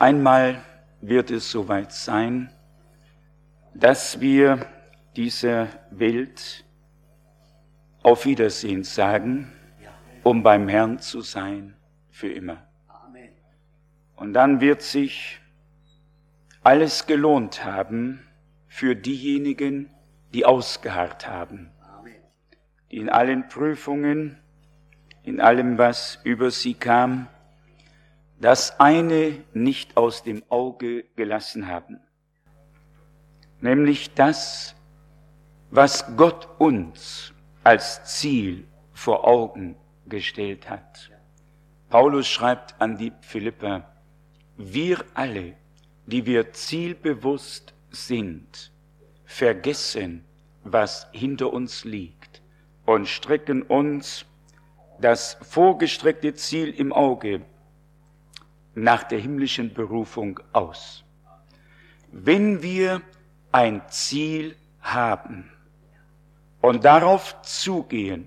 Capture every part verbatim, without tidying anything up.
Einmal wird es soweit sein, dass wir dieser Welt auf Wiedersehen sagen, um beim Herrn zu sein für immer. Und dann wird sich alles gelohnt haben für diejenigen, die ausgeharrt haben, die in allen Prüfungen, in allem, was über sie kam, das eine nicht aus dem Auge gelassen haben, nämlich das, was Gott uns als Ziel vor Augen gestellt hat. Paulus schreibt an die Philipper: Wir alle, die wir zielbewusst sind, vergessen, was hinter uns liegt und strecken uns das vorgestreckte Ziel im Auge nach der himmlischen Berufung aus. Wenn wir ein Ziel haben und darauf zugehen,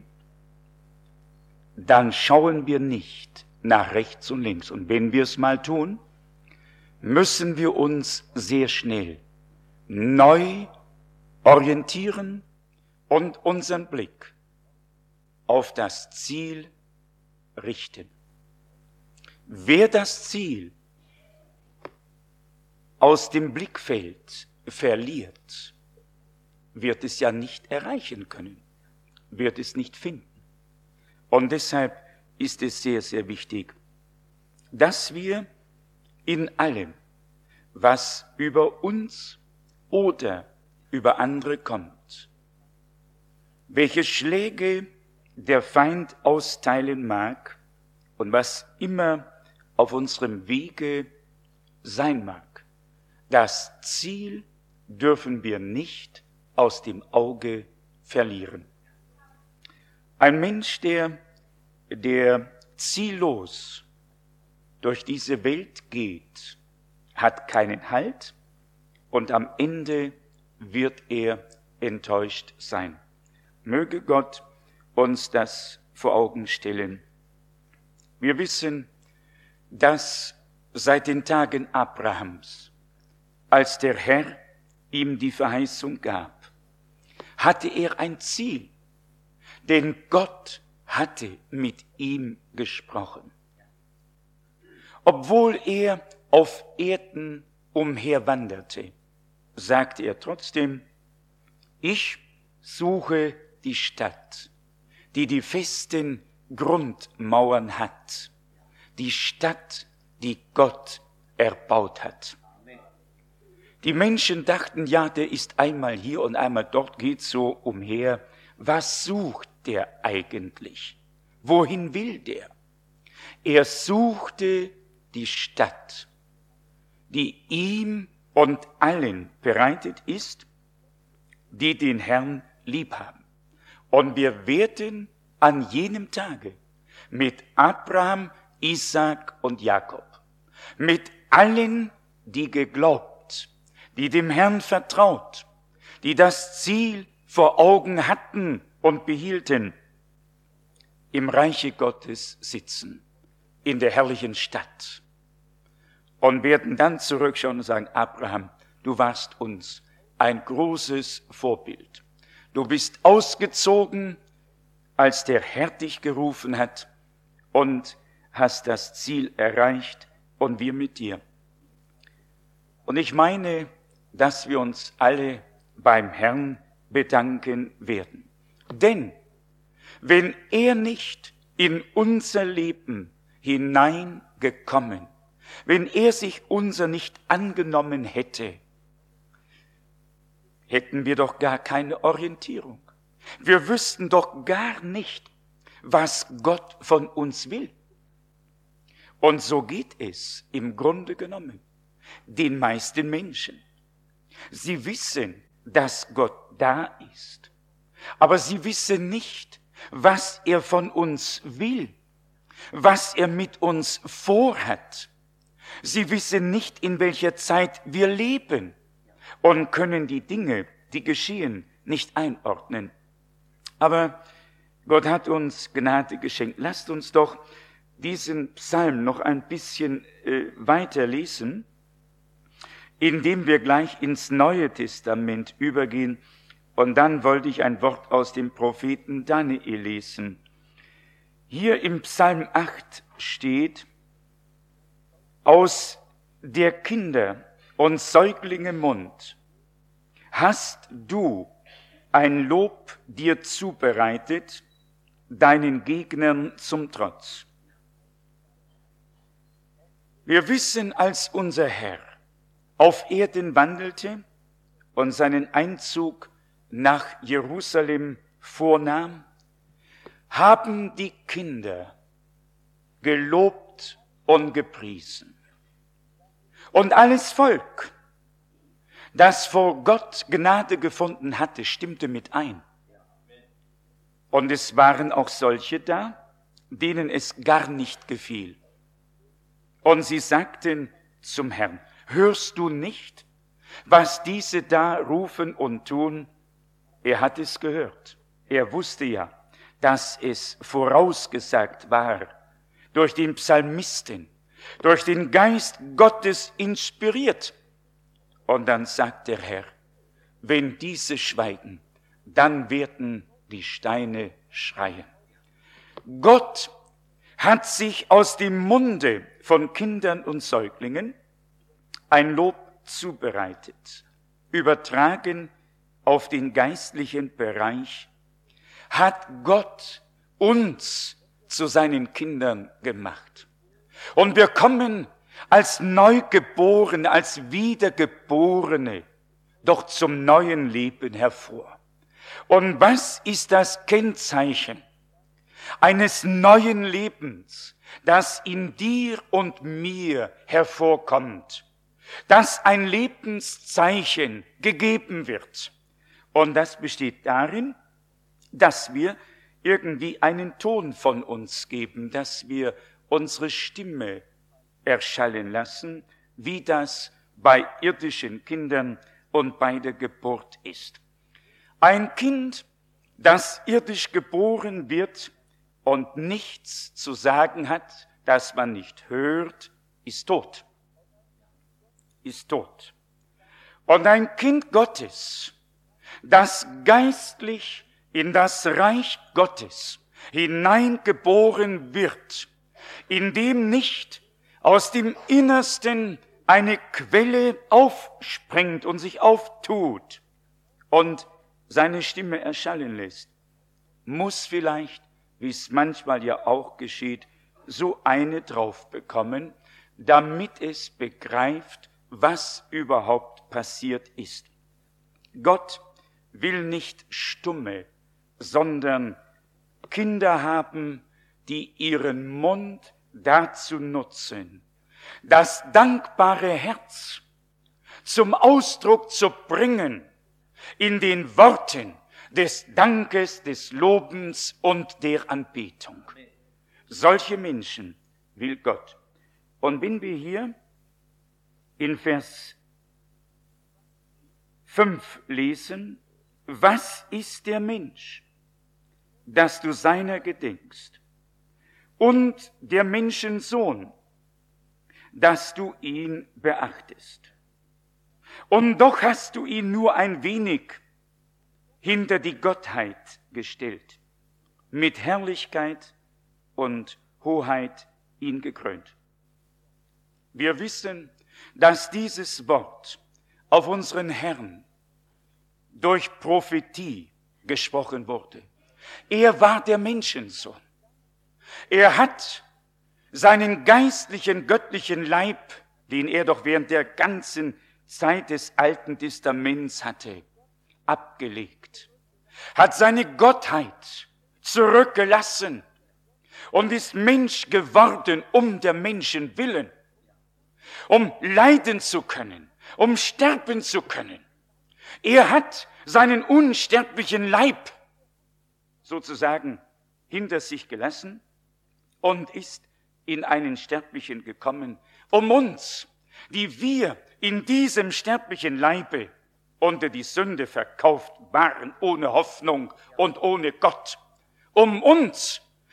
dann schauen wir nicht nach rechts und links. Und wenn wir es mal tun, müssen wir uns sehr schnell neu orientieren und unseren Blick auf das Ziel richten. Wer das Ziel aus dem Blickfeld verliert, wird es ja nicht erreichen können, wird es nicht finden. Und deshalb ist es sehr, sehr wichtig, dass wir in allem, was über uns oder über andere kommt, welche Schläge der Feind austeilen mag und was immer auf unserem Wege sein mag, das Ziel dürfen wir nicht aus dem Auge verlieren. Ein Mensch, der, der ziellos durch diese Welt geht, hat keinen Halt und am Ende wird er enttäuscht sein. Möge Gott uns das vor Augen stellen. Wir wissen, dass seit den Tagen Abrahams, als der Herr ihm die Verheißung gab, hatte er ein Ziel, denn Gott hatte mit ihm gesprochen. Obwohl er auf Erden umherwanderte, sagte er trotzdem: Ich suche die Stadt, die die festen Grundmauern hat, die Stadt, die Gott erbaut hat. Die Menschen dachten, ja, der ist einmal hier und einmal dort, geht so umher. Was sucht der eigentlich? Wohin will der? Er suchte die Stadt, die ihm und allen bereitet ist, die den Herrn lieb haben. Und wir werden an jenem Tage mit Abraham, Isaak und Jakob, mit allen, die geglaubt, die dem Herrn vertraut, die das Ziel vor Augen hatten und behielten, im Reiche Gottes sitzen, in der herrlichen Stadt, und werden dann zurückschauen und sagen: Abraham, du warst uns ein großes Vorbild. Du bist ausgezogen, als der Herr dich gerufen hat, und hast das Ziel erreicht, und wir mit dir. Und ich meine, dass wir uns alle beim Herrn bedanken werden. Denn wenn er nicht in unser Leben hineingekommen, wenn er sich unser nicht angenommen hätte, hätten wir doch gar keine Orientierung. Wir wüssten doch gar nicht, was Gott von uns will. Und so geht es im Grunde genommen den meisten Menschen. Sie wissen, dass Gott da ist, aber sie wissen nicht, was er von uns will, was er mit uns vorhat. Sie wissen nicht, in welcher Zeit wir leben und können die Dinge, die geschehen, nicht einordnen. Aber Gott hat uns Gnade geschenkt. Lasst uns doch diesen Psalm noch ein bisschen äh, weiter lesen, indem wir gleich ins Neue Testament übergehen. Und dann wollte ich ein Wort aus dem Propheten Daniel lesen. Hier im Psalm acht steht: Aus der Kinder und Säuglinge Mund hast du ein Lob dir zubereitet, deinen Gegnern zum Trotz. Wir wissen, als unser Herr auf Erden wandelte und seinen Einzug nach Jerusalem vornahm, haben die Kinder gelobt und gepriesen. Und alles Volk, das vor Gott Gnade gefunden hatte, stimmte mit ein. Und es waren auch solche da, denen es gar nicht gefiel. Und sie sagten zum Herrn: Hörst du nicht, was diese da rufen und tun? Er hat es gehört. Er wusste ja, dass es vorausgesagt war, durch den Psalmisten, durch den Geist Gottes inspiriert. Und dann sagt der Herr: Wenn diese schweigen, dann werden die Steine schreien. Gott hat sich aus dem Munde von Kindern und Säuglingen ein Lob zubereitet, übertragen auf den geistlichen Bereich, hat Gott uns zu seinen Kindern gemacht. Und wir kommen als Neugeborene, als Wiedergeborene doch zum neuen Leben hervor. Und was ist das Kennzeichen eines neuen Lebens, das in dir und mir hervorkommt, dass ein Lebenszeichen gegeben wird? Und das besteht darin, dass wir irgendwie einen Ton von uns geben, dass wir unsere Stimme erschallen lassen, wie das bei irdischen Kindern und bei der Geburt ist. Ein Kind, das irdisch geboren wird und nichts zu sagen hat, das man nicht hört, ist tot. Ist tot. Und ein Kind Gottes, das geistlich in das Reich Gottes hineingeboren wird, in dem nicht aus dem Innersten eine Quelle aufspringt und sich auftut und seine Stimme erschallen lässt, muss vielleicht, wie es manchmal ja auch geschieht, so eine drauf bekommen, damit es begreift, was überhaupt passiert ist. Gott will nicht Stumme, sondern Kinder haben, die ihren Mund dazu nutzen, das dankbare Herz zum Ausdruck zu bringen in den Worten des Dankes, des Lobens und der Anbetung. Solche Menschen will Gott. Und wenn wir hier in Vers fünf lesen: Was ist der Mensch, dass du seiner gedenkst, und der Menschensohn, dass du ihn beachtest? Und doch hast du ihn nur ein wenig hinter die Gottheit gestellt, mit Herrlichkeit und Hoheit ihn gekrönt. Wir wissen, dass dieses Wort auf unseren Herrn durch Prophetie gesprochen wurde. Er war der Menschensohn. Er hat seinen geistlichen, göttlichen Leib, den er doch während der ganzen Zeit des Alten Testaments hatte, abgelegt, hat seine Gottheit zurückgelassen und ist Mensch geworden um der Menschen willen, um leiden zu können, um sterben zu können. Er hat seinen unsterblichen Leib sozusagen hinter sich gelassen und ist in einen Sterblichen gekommen, um uns, die wir in diesem sterblichen Leibe unter die Sünde verkauft waren, ohne Hoffnung und ohne Gott, um uns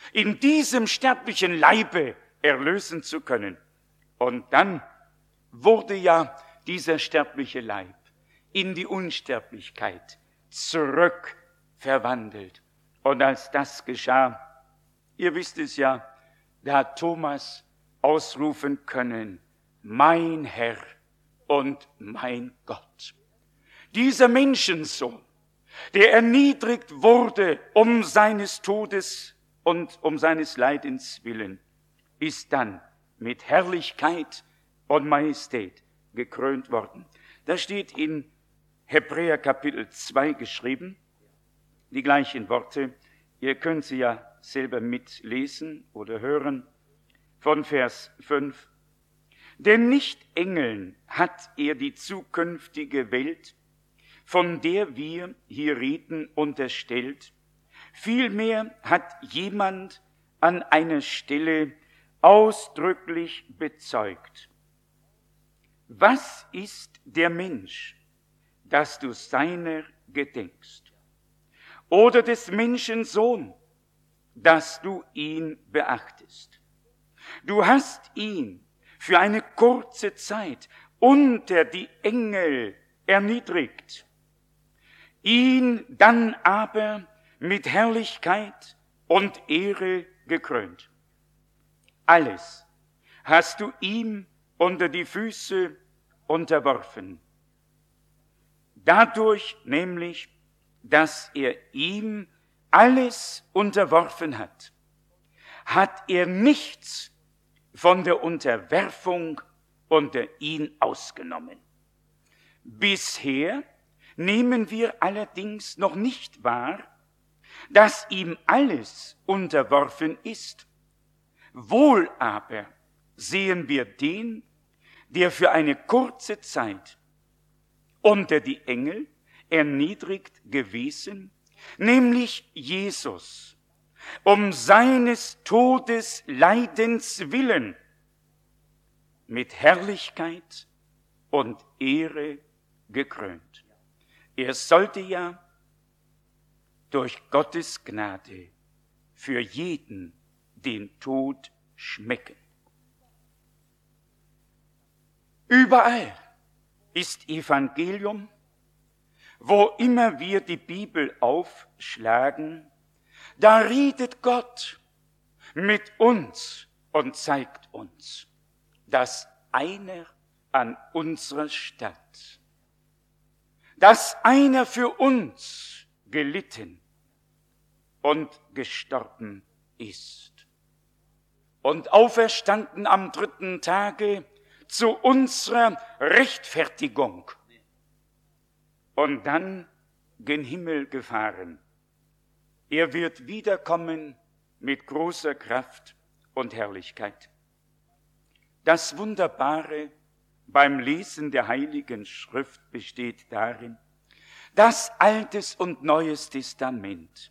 in diesem sterblichen Leibe erlösen zu können. Und dann wurde ja dieser sterbliche Leib in die Unsterblichkeit zurück verwandelt. Und als das geschah, ihr wisst es ja, da hat Thomas ausrufen können, mein Herr und mein Gott. Dieser Menschensohn, der erniedrigt wurde um seines Todes und um seines Leidens willen, ist dann mit Herrlichkeit und Majestät gekrönt worden. Das steht in Hebräer Kapitel zwei geschrieben, die gleichen Worte. Ihr könnt sie ja selber mitlesen oder hören, von Vers fünf. Denn nicht Engeln hat er die zukünftige Welt, von der wir hier reden, unterstellt. Vielmehr hat jemand an einer Stelle ausdrücklich bezeugt. Was ist der Mensch, dass du seiner gedenkst? Oder des Menschen Sohn, dass du ihn beachtest? Du hast ihn für eine kurze Zeit unter die Engel erniedrigt, ihn dann aber mit Herrlichkeit und Ehre gekrönt. Alles hast du ihm unter die Füße unterworfen. Dadurch nämlich, dass er ihm alles unterworfen hat, hat er nichts von der Unterwerfung unter ihn ausgenommen. Bisher nehmen wir allerdings noch nicht wahr, dass ihm alles unterworfen ist. Wohl aber sehen wir den, der für eine kurze Zeit unter die Engel erniedrigt gewesen, nämlich Jesus, um seines Todes Leidens willen, mit Herrlichkeit und Ehre gekrönt. Er sollte ja durch Gottes Gnade für jeden den Tod schmecken. Überall ist Evangelium, wo immer wir die Bibel aufschlagen, da redet Gott mit uns und zeigt uns, dass einer an unserer Stadt, dass einer für uns gelitten und gestorben ist und auferstanden am dritten Tage zu unserer Rechtfertigung und dann gen Himmel gefahren. Er wird wiederkommen mit großer Kraft und Herrlichkeit. Das Wunderbare beim Lesen der Heiligen Schrift besteht darin, dass Altes und Neues Testament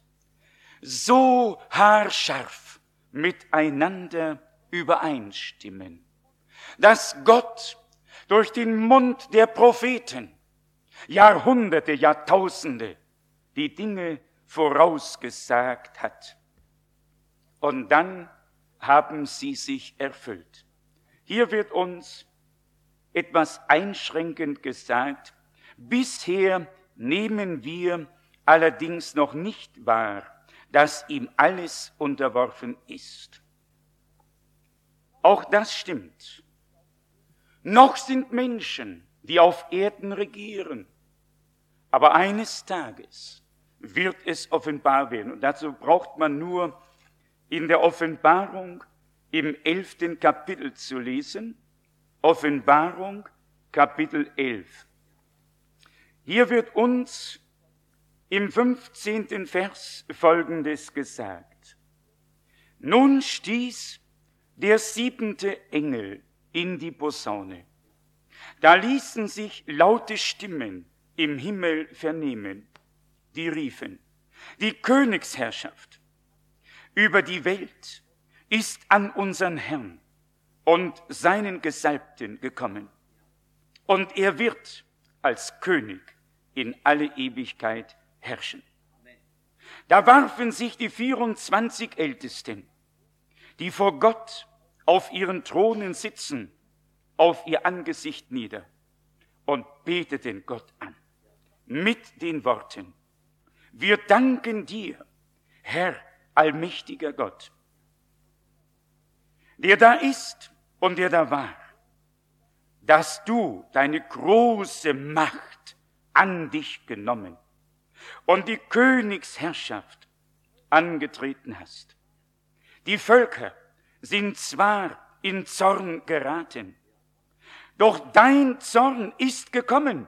so haarscharf miteinander übereinstimmen, dass Gott durch den Mund der Propheten Jahrhunderte, Jahrtausende die Dinge vorausgesagt hat. Und dann haben sie sich erfüllt. Hier wird uns etwas einschränkend gesagt. Bisher nehmen wir allerdings noch nicht wahr, dass ihm alles unterworfen ist. Auch das stimmt. Noch sind Menschen, die auf Erden regieren. Aber eines Tages wird es offenbar werden. Und dazu braucht man nur in der Offenbarung im elften Kapitel zu lesen. Offenbarung, Kapitel elf. Hier wird uns im fünfzehnten Vers Folgendes gesagt. Nun stieß der siebente Engel in die Posaune. Da ließen sich laute Stimmen im Himmel vernehmen, die riefen, die Königsherrschaft über die Welt ist an unseren Herrn und seinen Gesalbten gekommen. Und er wird als König in alle Ewigkeit herrschen. Da warfen sich die vierundzwanzig Ältesten, die vor Gott auf ihren Thronen sitzen, auf ihr Angesicht nieder und beteten Gott an mit den Worten: Wir danken dir, Herr, allmächtiger Gott, der da ist und der da war, dass du deine große Macht an dich genommen und die Königsherrschaft angetreten hast. Die Völker sind zwar in Zorn geraten, doch dein Zorn ist gekommen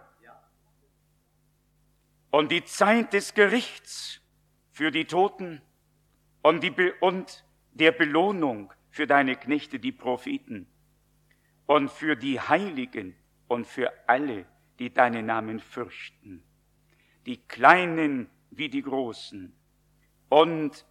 und die Zeit des Gerichts für die Toten und, die Be- und der Belohnung für deine Knechte, die Propheten, und für die Heiligen und für alle, die deinen Namen fürchten, die Kleinen wie die Großen, und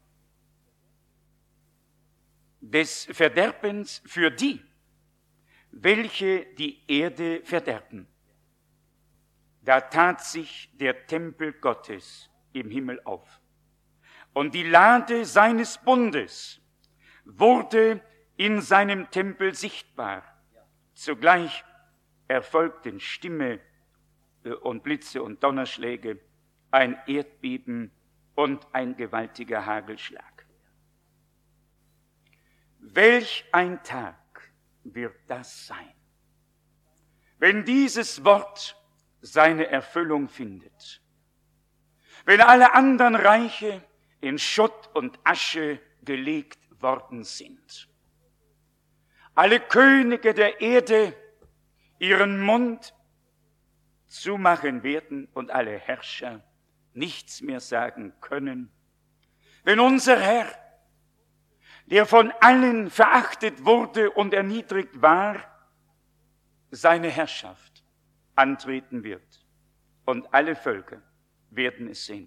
des Verderbens für die, welche die Erde verderben. Da tat sich der Tempel Gottes im Himmel auf, und die Lade seines Bundes wurde in seinem Tempel sichtbar. Zugleich erfolgten Stimme und Blitze und Donnerschläge, ein Erdbeben und ein gewaltiger Hagelschlag. Welch ein Tag wird das sein, wenn dieses Wort seine Erfüllung findet, wenn alle anderen Reiche in Schutt und Asche gelegt worden sind, alle Könige der Erde ihren Mund zumachen werden und alle Herrscher nichts mehr sagen können, wenn unser Herr, der von allen verachtet wurde und erniedrigt war, seine Herrschaft antreten wird und alle Völker werden es sehen.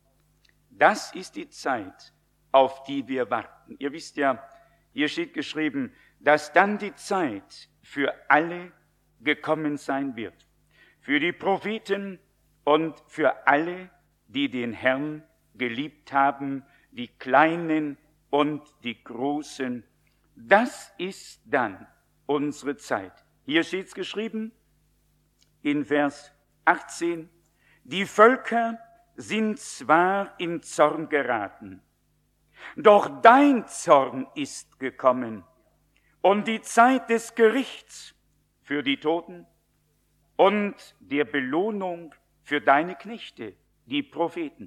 Das ist die Zeit, auf die wir warten. Ihr wisst ja, hier steht geschrieben, dass dann die Zeit für alle gekommen sein wird. Für die Propheten und für alle, die den Herrn geliebt haben, die Kleinen und die Großen. Das ist dann unsere Zeit. Hier steht es geschrieben in Vers achtzehn, die Völker sind zwar in Zorn geraten, doch dein Zorn ist gekommen und die Zeit des Gerichts für die Toten und der Belohnung für deine Knechte, die Propheten,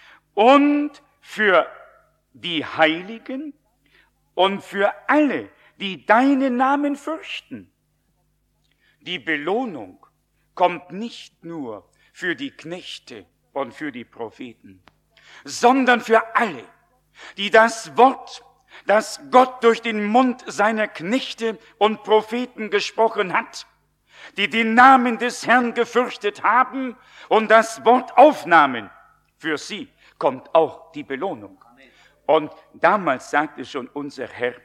und für die Heiligen und für alle, die deinen Namen fürchten. Die Belohnung kommt nicht nur für die Knechte und für die Propheten, sondern für alle, die das Wort, das Gott durch den Mund seiner Knechte und Propheten gesprochen hat, die den Namen des Herrn gefürchtet haben und das Wort aufnahmen, für sie kommt auch die Belohnung. Und damals sagte schon unser Herr,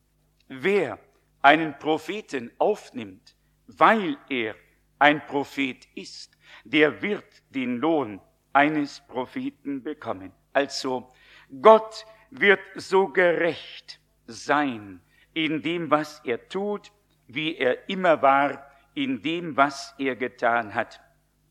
wer einen Propheten aufnimmt, weil er ein Prophet ist, der wird den Lohn eines Propheten bekommen. Also Gott wird so gerecht sein in dem, was er tut, wie er immer war, in dem, was er getan hat.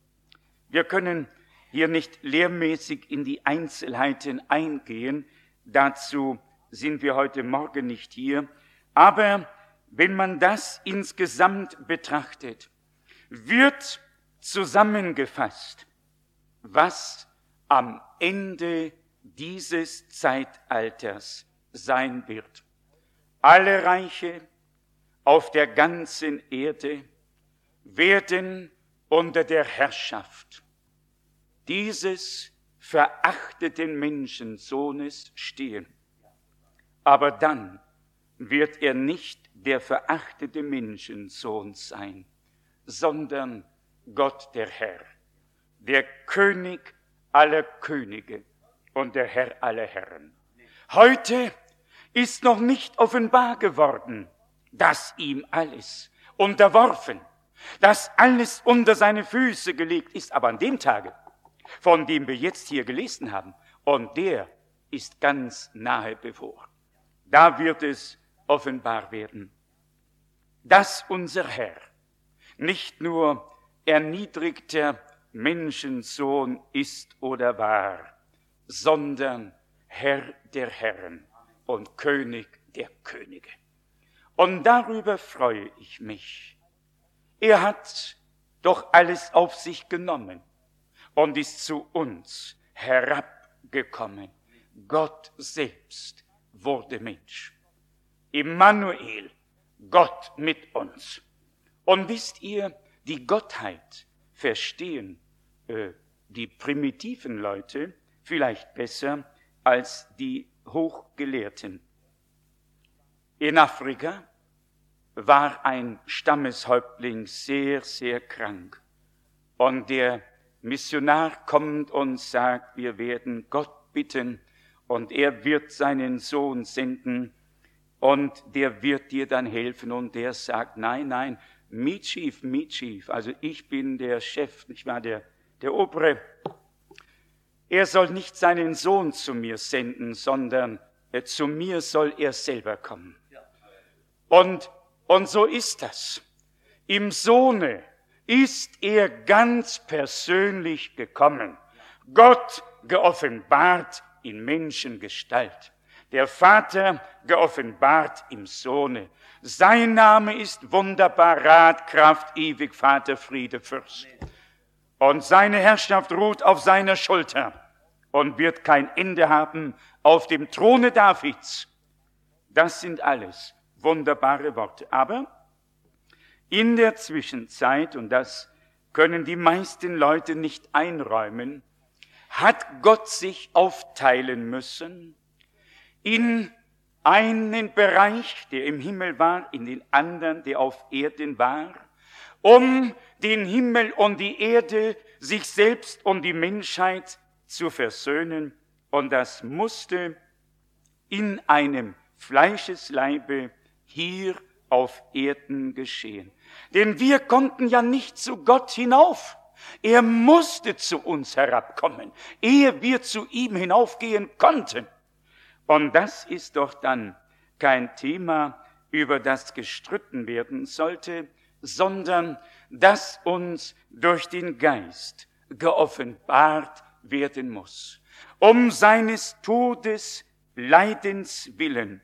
Wir können hier nicht lehrmäßig in die Einzelheiten eingehen, dazu sind wir heute Morgen nicht hier, aber wenn man das insgesamt betrachtet, wird zusammengefasst, was am Ende dieses Zeitalters sein wird. Alle Reiche auf der ganzen Erde werden unter der Herrschaft dieses verachteten Menschensohnes stehen. Aber dann wird er nicht der verachtete Menschensohn sein, sondern Gott der Herr, der König aller Könige und der Herr aller Herren. Heute ist noch nicht offenbar geworden, dass ihm alles unterworfen, dass alles unter seine Füße gelegt ist, aber an dem Tage, von dem wir jetzt hier gelesen haben und der ist ganz nahe bevor. Da wird es offenbar werden, dass unser Herr nicht nur erniedrigter Menschensohn ist oder war, sondern Herr der Herren und König der Könige. Und darüber freue ich mich. Er hat doch alles auf sich genommen und ist zu uns herabgekommen. Gott selbst wurde Mensch. Immanuel, Gott mit uns. Und wisst ihr, die Gottheit verstehen äh, die primitiven Leute vielleicht besser als die Hochgelehrten. In Afrika war ein Stammeshäuptling sehr, sehr krank. Und der Missionar kommt und sagt, wir werden Gott bitten und er wird seinen Sohn senden und der wird dir dann helfen. Und der sagt, nein, nein, me chief, me chief, also ich bin der Chef, ich war der, der Obere. Er soll nicht seinen Sohn zu mir senden, sondern äh, zu mir soll er selber kommen. Und, und so ist das. Im Sohne ist er ganz persönlich gekommen. Gott geoffenbart in Menschengestalt. Der Vater geoffenbart im Sohne. Sein Name ist wunderbar, Rat, Kraft, ewig, Vater, Friede, Fürst. Und seine Herrschaft ruht auf seiner Schulter und wird kein Ende haben auf dem Throne Davids. Das sind alles wunderbare Worte. Aber in der Zwischenzeit, und das können die meisten Leute nicht einräumen, hat Gott sich aufteilen müssen in einen Bereich, der im Himmel war, in den anderen, der auf Erden war, um den Himmel und die Erde, sich selbst und die Menschheit zu versöhnen. Und das musste in einem Fleischesleibe hier auf Erden geschehen. Denn wir konnten ja nicht zu Gott hinauf. Er musste zu uns herabkommen, ehe wir zu ihm hinaufgehen konnten. Und das ist doch dann kein Thema, über das gestritten werden sollte, sondern das uns durch den Geist geoffenbart werden muss. Um seines Todes, Leidens willen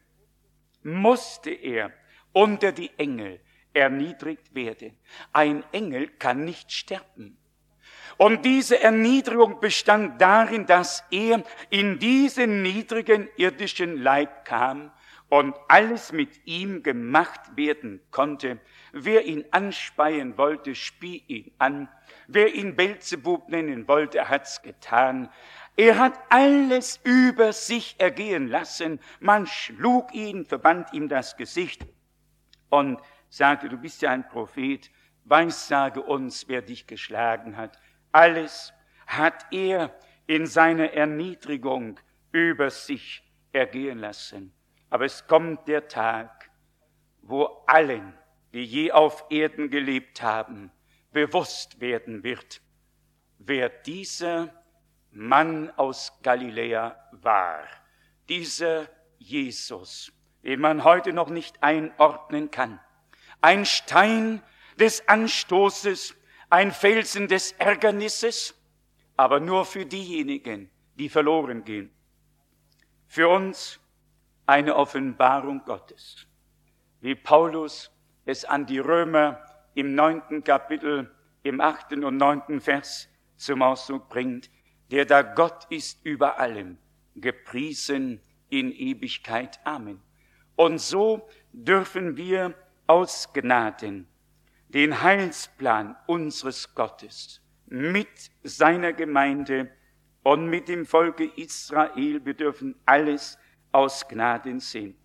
musste er unter die Engel erniedrigt werden. Ein Engel kann nicht sterben. Und diese Erniedrigung bestand darin, dass er in diesen niedrigen irdischen Leib kam und alles mit ihm gemacht werden konnte. Wer ihn anspeien wollte, spie ihn an. Wer ihn Beelzebub nennen wollte, hat's getan. Er hat alles über sich ergehen lassen. Man schlug ihn, verband ihm das Gesicht und sagte, du bist ja ein Prophet, weissage uns, wer dich geschlagen hat. Alles hat er in seiner Erniedrigung über sich ergehen lassen. Aber es kommt der Tag, wo allen, die je auf Erden gelebt haben, bewusst werden wird, wer dieser Mann aus Galiläa war. Dieser Jesus, den man heute noch nicht einordnen kann. Ein Stein des Anstoßes, ein Felsen des Ärgernisses, aber nur für diejenigen, die verloren gehen. Für uns eine Offenbarung Gottes, wie Paulus es an die Römer im neunten Kapitel, im achten und neunten Vers zum Ausdruck bringt, der da Gott ist über allem, gepriesen in Ewigkeit. Amen. Und so dürfen wir aus Gnaden den Heilsplan unseres Gottes mit seiner Gemeinde und mit dem Volke Israel, wir dürfen alles aus Gnaden sehen.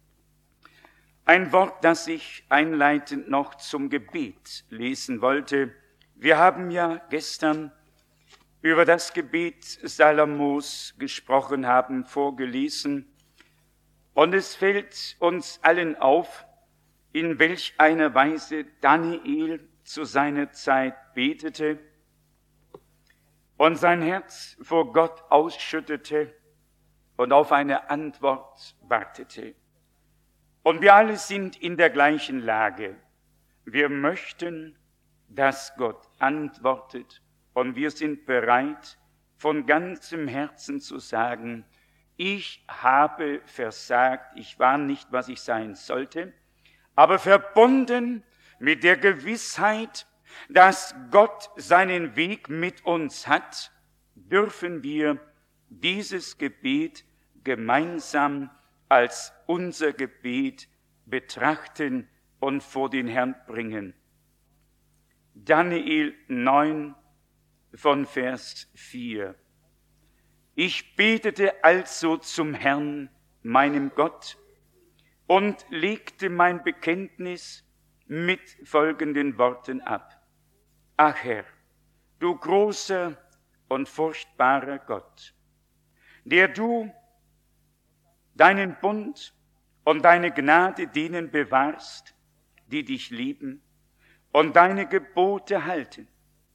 Ein Wort, das ich einleitend noch zum Gebet lesen wollte. Wir haben ja gestern über das Gebet Salomos gesprochen, haben vorgelesen. Und es fällt uns allen auf, in welch einer Weise Daniel zu seiner Zeit betete und sein Herz vor Gott ausschüttete und auf eine Antwort wartete. Und wir alle sind in der gleichen Lage. Wir möchten, dass Gott antwortet, und wir sind bereit, von ganzem Herzen zu sagen, ich habe versagt, ich war nicht, was ich sein sollte, aber verbunden mit der Gewissheit, dass Gott seinen Weg mit uns hat, dürfen wir dieses Gebet gemeinsam als unser Gebet betrachten und vor den Herrn bringen. Daniel neun von Vers vier. Ich betete also zum Herrn, meinem Gott, und legte mein Bekenntnis mit folgenden Worten ab. Ach Herr, du großer und furchtbarer Gott, der du deinen Bund und deine Gnade denen bewahrst, die dich lieben und deine Gebote halten.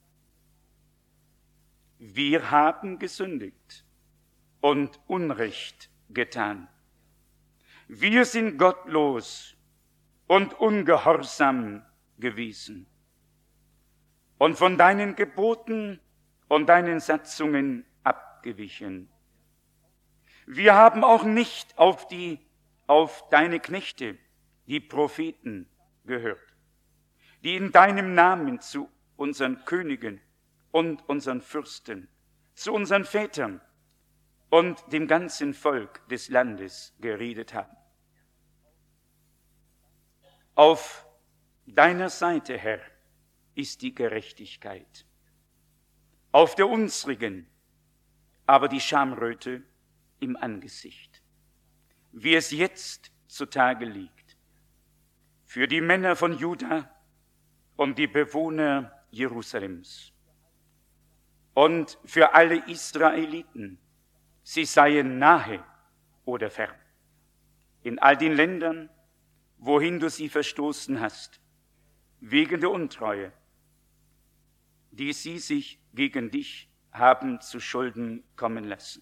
Wir haben gesündigt und Unrecht getan. Wir sind gottlos und ungehorsam gewesen und von deinen Geboten und deinen Satzungen abgewichen. Wir haben auch nicht auf die, auf deine Knechte, die Propheten, gehört, die in deinem Namen zu unseren Königen und unseren Fürsten, zu unseren Vätern und dem ganzen Volk des Landes geredet haben. Auf deiner Seite, Herr, ist die Gerechtigkeit, auf der unsrigen aber die Schamröte im Angesicht, wie es jetzt zutage liegt, für die Männer von Juda und die Bewohner Jerusalems und für alle Israeliten, sie seien nahe oder fern, in all den Ländern, wohin du sie verstoßen hast, wegen der Untreue, die sie sich gegen dich haben zu Schulden kommen lassen.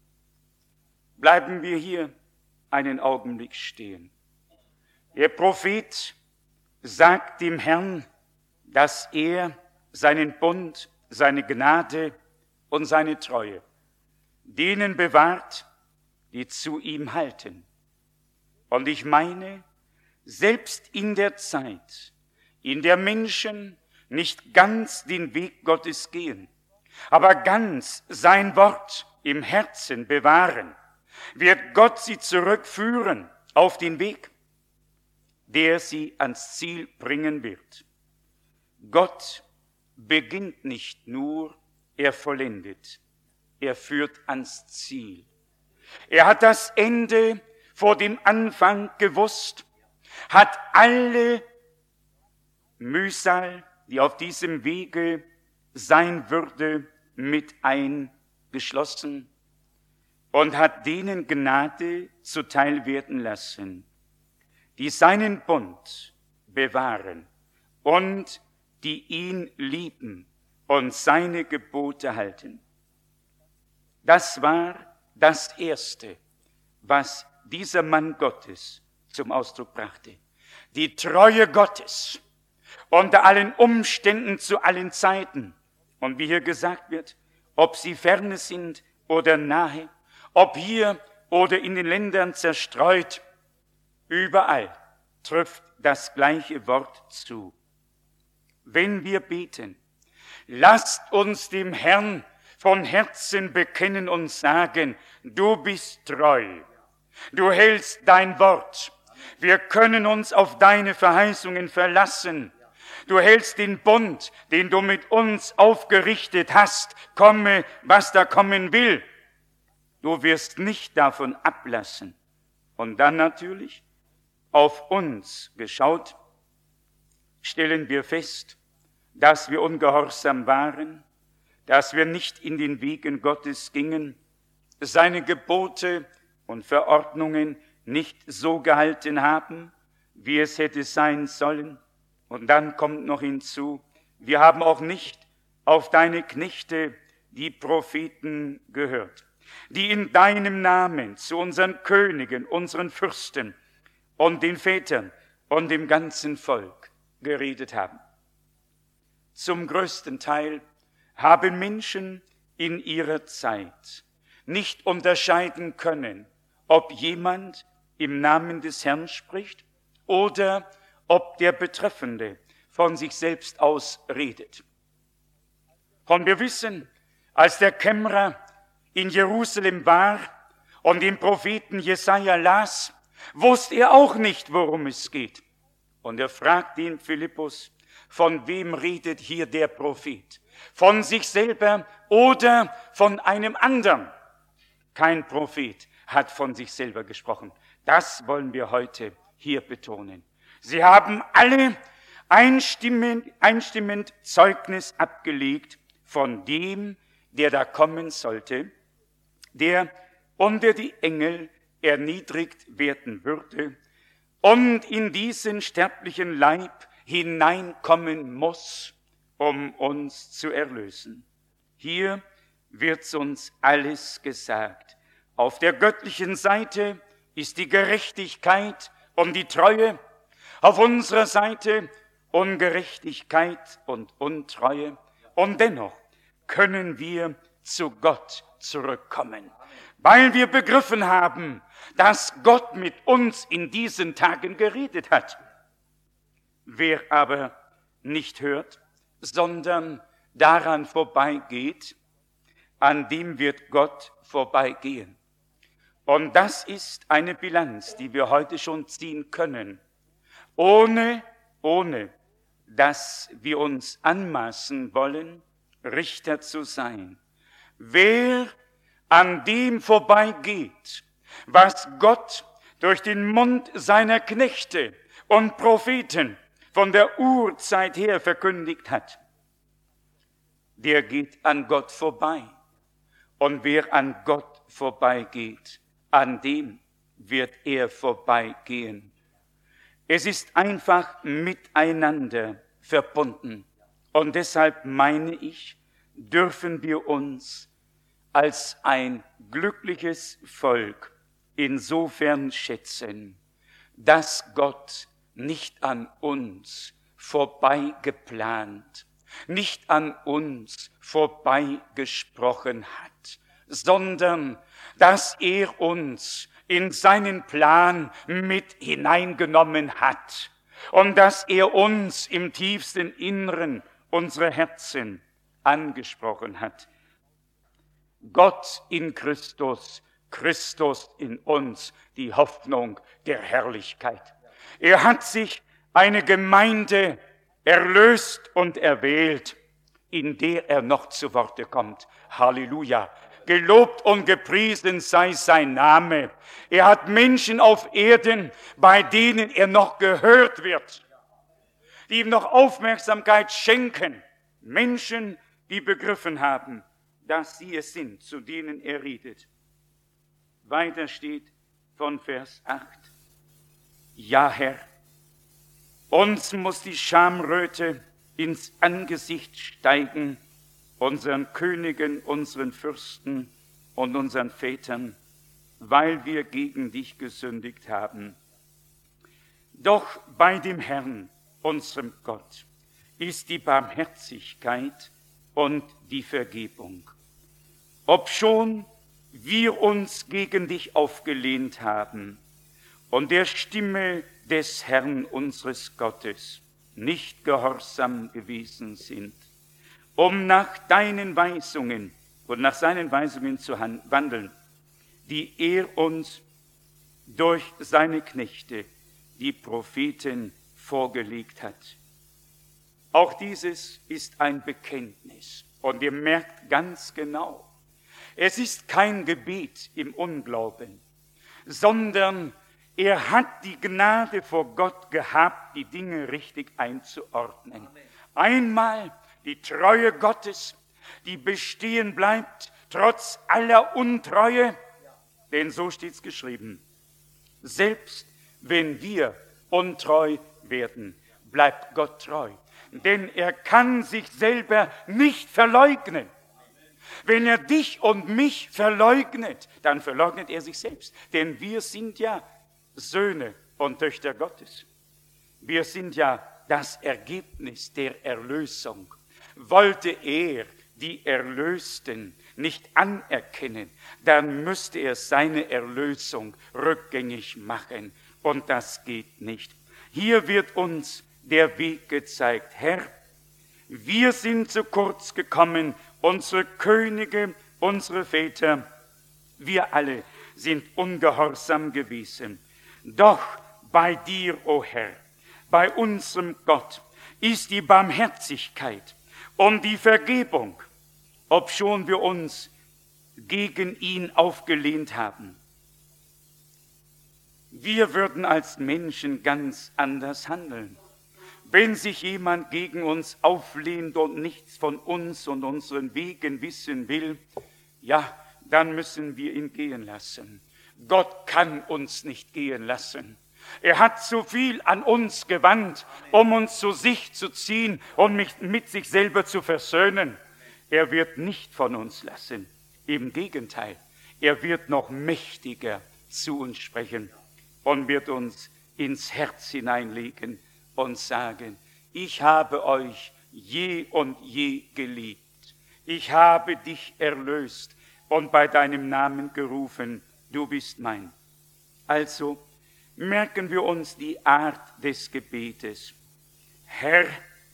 Bleiben wir hier einen Augenblick stehen. Der Prophet sagt dem Herrn, dass er seinen Bund, seine Gnade und seine Treue denen bewahrt, die zu ihm halten. Und ich meine, selbst in der Zeit, in der Menschen nicht ganz den Weg Gottes gehen, aber ganz sein Wort im Herzen bewahren, wird Gott sie zurückführen auf den Weg, der sie ans Ziel bringen wird. Gott beginnt nicht nur, er vollendet, er führt ans Ziel. Er hat das Ende vor dem Anfang gewusst, hat alle Mühsal, die auf diesem Wege sein würde, mit eingeschlossen und hat denen Gnade zuteil werden lassen, die seinen Bund bewahren und die ihn lieben und seine Gebote halten. Das war das Erste, was dieser Mann Gottes zum Ausdruck brachte. Die Treue Gottes unter allen Umständen zu allen Zeiten. Und wie hier gesagt wird, ob sie ferne sind oder nahe, ob hier oder in den Ländern zerstreut, überall trifft das gleiche Wort zu. Wenn wir beten, lasst uns dem Herrn von Herzen bekennen und sagen, du bist treu, du hältst dein Wort, wir können uns auf deine Verheißungen verlassen, du hältst den Bund, den du mit uns aufgerichtet hast, komme, was da kommen will, du wirst nicht davon ablassen. Und dann natürlich, auf uns geschaut, stellen wir fest, dass wir ungehorsam waren, dass wir nicht in den Wegen Gottes gingen, seine Gebote und Verordnungen nicht so gehalten haben, wie es hätte sein sollen. Und dann kommt noch hinzu, wir haben auch nicht auf deine Knechte, die Propheten, gehört. die in deinem Namen zu unseren Königen, unseren Fürsten und den Vätern und dem ganzen Volk geredet haben. Zum größten Teil haben Menschen in ihrer Zeit nicht unterscheiden können, ob jemand im Namen des Herrn spricht oder ob der Betreffende von sich selbst aus redet. Und wir wissen, als der Kämmerer in Jerusalem war und den Propheten Jesaja las, wusste er auch nicht, worum es geht. Und er fragt ihn, Philippus, von wem redet hier der Prophet? Von sich selber oder von einem anderen? Kein Prophet hat von sich selber gesprochen. Das wollen wir heute hier betonen. Sie haben alle einstimmend, einstimmend Zeugnis abgelegt von dem, der da kommen sollte, der unter die Engel erniedrigt werden würde und in diesen sterblichen Leib hineinkommen muss, um uns zu erlösen. Hier wird uns alles gesagt. Auf der göttlichen Seite ist die Gerechtigkeit und die Treue, auf unserer Seite Ungerechtigkeit und Untreue. Und dennoch können wir zu Gott zurückkommen, weil wir begriffen haben, dass Gott mit uns in diesen Tagen geredet hat. Wer aber nicht hört, sondern daran vorbeigeht, an dem wird Gott vorbeigehen. Und das ist eine Bilanz, die wir heute schon ziehen können, ohne, ohne, dass wir uns anmaßen wollen, Richter zu sein. Wer an dem vorbeigeht, was Gott durch den Mund seiner Knechte und Propheten von der Urzeit her verkündigt hat, der geht an Gott vorbei. Und wer an Gott vorbeigeht, an dem wird er vorbeigehen. Es ist einfach miteinander verbunden. Und deshalb meine ich, dürfen wir uns als ein glückliches Volk insofern schätzen, dass Gott nicht an uns vorbeigeplant, nicht an uns vorbeigesprochen hat, sondern dass er uns in seinen Plan mit hineingenommen hat und dass er uns im tiefsten Inneren unserer Herzen angesprochen hat. Gott in Christus, Christus in uns, die Hoffnung der Herrlichkeit. Er hat sich eine Gemeinde erlöst und erwählt, in der er noch zu Worte kommt. Halleluja! Gelobt und gepriesen sei sein Name. Er hat Menschen auf Erden, bei denen er noch gehört wird, die ihm noch Aufmerksamkeit schenken. Menschen, die begriffen haben, dass sie es sind, zu denen er redet. Weiter steht von Vers acht. Ja, Herr, uns muss die Schamröte ins Angesicht steigen, unseren Königen, unseren Fürsten und unseren Vätern, weil wir gegen dich gesündigt haben. Doch bei dem Herrn, unserem Gott, ist die Barmherzigkeit und die Vergebung. Obschon wir uns gegen dich aufgelehnt haben und der Stimme des Herrn unseres Gottes nicht gehorsam gewesen sind, um nach deinen Weisungen und nach seinen Weisungen zu wandeln, die er uns durch seine Knechte, die Propheten, vorgelegt hat. Auch dieses ist ein Bekenntnis. Und ihr merkt ganz genau, es ist kein Gebet im Unglauben, sondern er hat die Gnade vor Gott gehabt, die Dinge richtig einzuordnen. Einmal die Treue Gottes, die bestehen bleibt, trotz aller Untreue, denn so steht es geschrieben. Selbst wenn wir untreu werden, bleibt Gott treu. Denn er kann sich selber nicht verleugnen. Wenn er dich und mich verleugnet, dann verleugnet er sich selbst. Denn wir sind ja Söhne und Töchter Gottes. Wir sind ja das Ergebnis der Erlösung. Wollte er die Erlösten nicht anerkennen, dann müsste er seine Erlösung rückgängig machen. Und das geht nicht. Hier wird uns der Weg gezeigt. Herr, wir sind zu kurz gekommen, unsere Könige, unsere Väter, wir alle sind ungehorsam gewesen. Doch bei dir, o Herr, bei unserem Gott ist die Barmherzigkeit und die Vergebung, obschon wir uns gegen ihn aufgelehnt haben. Wir würden als Menschen ganz anders handeln. Wenn sich jemand gegen uns auflehnt und nichts von uns und unseren Wegen wissen will, ja, dann müssen wir ihn gehen lassen. Gott kann uns nicht gehen lassen. Er hat so viel an uns gewandt, um uns zu sich zu ziehen und mit, mit sich selber zu versöhnen. Er wird nicht von uns lassen. Im Gegenteil, er wird noch mächtiger zu uns sprechen und wird uns ins Herz hineinlegen und sagen, ich habe euch je und je geliebt. Ich habe dich erlöst und bei deinem Namen gerufen, du bist mein. Also merken wir uns die Art des Gebetes. Herr,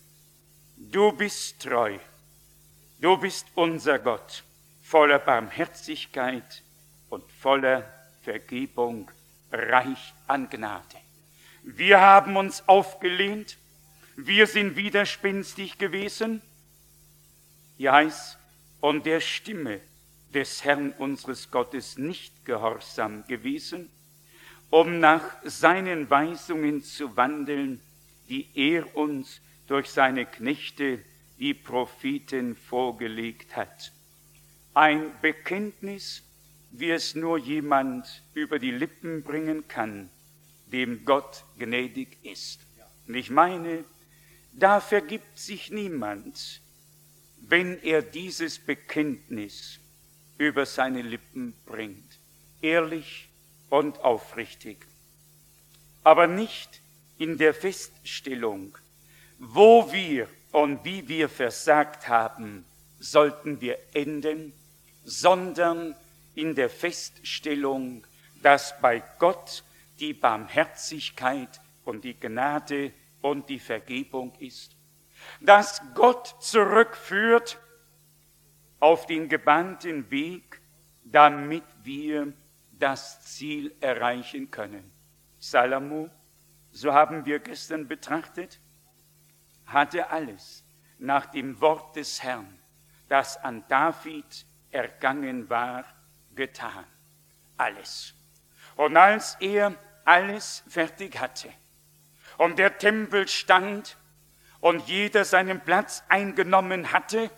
du bist treu, du bist unser Gott, voller Barmherzigkeit und voller Vergebung, reich an Gnade. Wir haben uns aufgelehnt, wir sind widerspenstig gewesen. Hier heißt, und der Stimme des Herrn unseres Gottes nicht gehorsam gewesen, um nach seinen Weisungen zu wandeln, die er uns durch seine Knechte, die Propheten, vorgelegt hat. Ein Bekenntnis, wie es nur jemand über die Lippen bringen kann, dem Gott gnädig ist. Und ich meine, da vergibt sich niemand, wenn er dieses Bekenntnis über seine Lippen bringt, ehrlich und aufrichtig. Aber nicht in der Feststellung, wo wir und wie wir versagt haben, sollten wir enden, sondern in der Feststellung, dass bei Gott die Barmherzigkeit und die Gnade und die Vergebung ist, dass Gott zurückführt auf den gebahnten Weg, damit wir das Ziel erreichen können. Salomo, so haben wir gestern betrachtet, hatte alles nach dem Wort des Herrn, das an David ergangen war, getan. Alles. Und als er alles fertig hatte und der Tempel stand und jeder seinen Platz eingenommen hatte,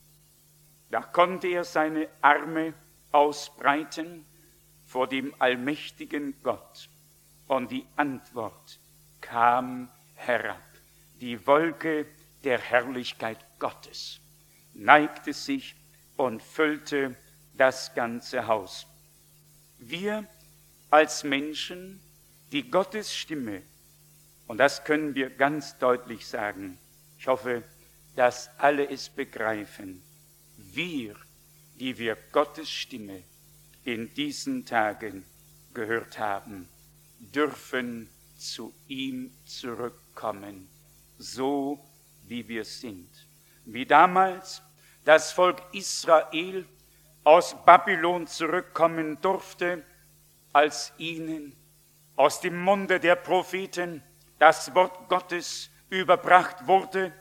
da konnte er seine Arme ausbreiten vor dem allmächtigen Gott. Und die Antwort kam herab. Die Wolke der Herrlichkeit Gottes neigte sich und füllte das ganze Haus. Wir als Menschen, die Gottes Stimme, und das können wir ganz deutlich sagen, ich hoffe, dass alle es begreifen, wir, die wir Gottes Stimme in diesen Tagen gehört haben, dürfen zu ihm zurückkommen, so wie wir sind. Wie damals das Volk Israel aus Babylon zurückkommen durfte, als ihnen aus dem Munde der Propheten das Wort Gottes überbracht wurde.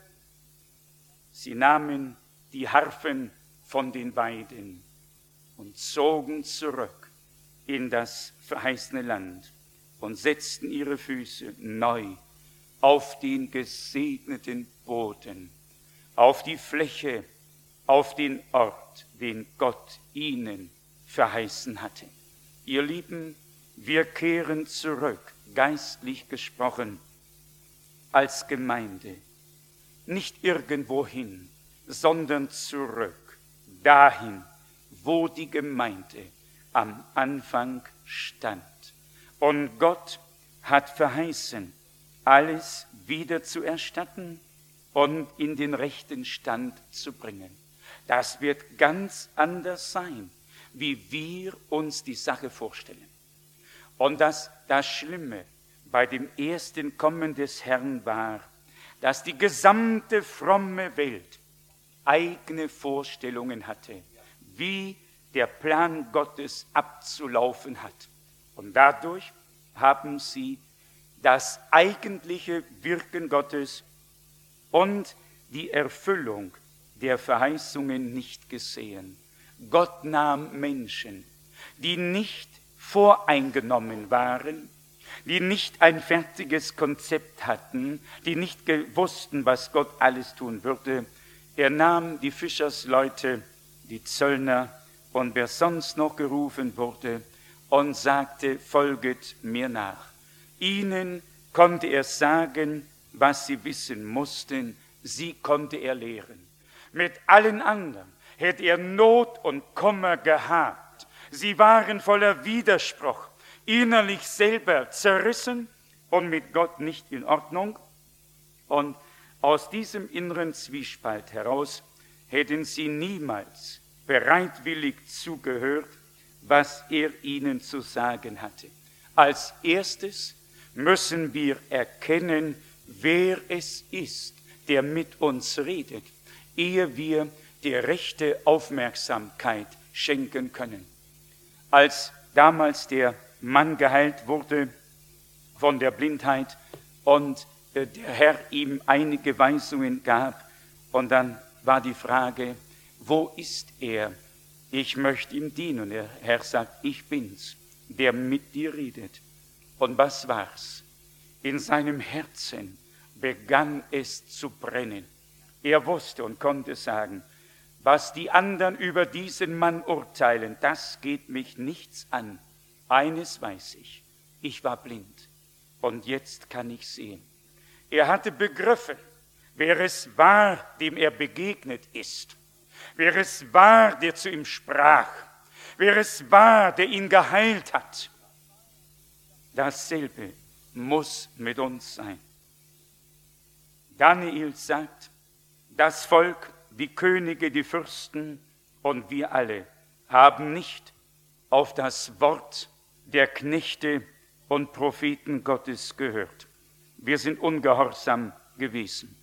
Sie nahmen die Harfen von den Weiden und zogen zurück in das verheißene Land und setzten ihre Füße neu auf den gesegneten Boden, auf die Fläche, auf den Ort, den Gott ihnen verheißen hatte. Ihr Lieben, wir kehren zurück, geistlich gesprochen, als Gemeinde, nicht irgendwohin, sondern zurück. dahin, wo die Gemeinde am Anfang stand. Und Gott hat verheißen, alles wieder zu erstatten und in den rechten Stand zu bringen. Das wird ganz anders sein, wie wir uns die Sache vorstellen. Und dass das Schlimme bei dem ersten Kommen des Herrn war, dass die gesamte fromme Welt eigene Vorstellungen hatte, wie der Plan Gottes abzulaufen hat. Und dadurch haben sie das eigentliche Wirken Gottes und die Erfüllung der Verheißungen nicht gesehen. Gott nahm Menschen, die nicht voreingenommen waren, die nicht ein fertiges Konzept hatten, die nicht wussten, was Gott alles tun würde. Er nahm die Fischersleute, die Zöllner und wer sonst noch gerufen wurde und sagte, folget mir nach. Ihnen konnte er sagen, was sie wissen mussten, sie konnte er lehren. Mit allen anderen hätte er Not und Kummer gehabt. Sie waren voller Widerspruch, innerlich selber zerrissen und mit Gott nicht in Ordnung. Und aus diesem inneren Zwiespalt heraus hätten sie niemals bereitwillig zugehört, was er ihnen zu sagen hatte. Als erstes müssen wir erkennen, wer es ist, der mit uns redet, ehe wir die rechte Aufmerksamkeit schenken können. Als damals der Mann geheilt wurde von der Blindheit und der Herr ihm einige Weisungen gab, und dann war die Frage, wo ist er? Ich möchte ihm dienen. Und der Herr sagt, ich bin's, der mit dir redet. Und was war's? In seinem Herzen begann es zu brennen. Er wusste und konnte sagen, was die anderen über diesen Mann urteilen, das geht mich nichts an. Eines weiß ich, ich war blind und jetzt kann ich sehen. Er hatte begriffen, wer es war, dem er begegnet ist, wer es war, der zu ihm sprach, wer es war, der ihn geheilt hat. Dasselbe muss mit uns sein. Daniel sagt, das Volk, die Könige, die Fürsten und wir alle haben nicht auf das Wort der Knechte und Propheten Gottes gehört. Wir sind ungehorsam gewesen.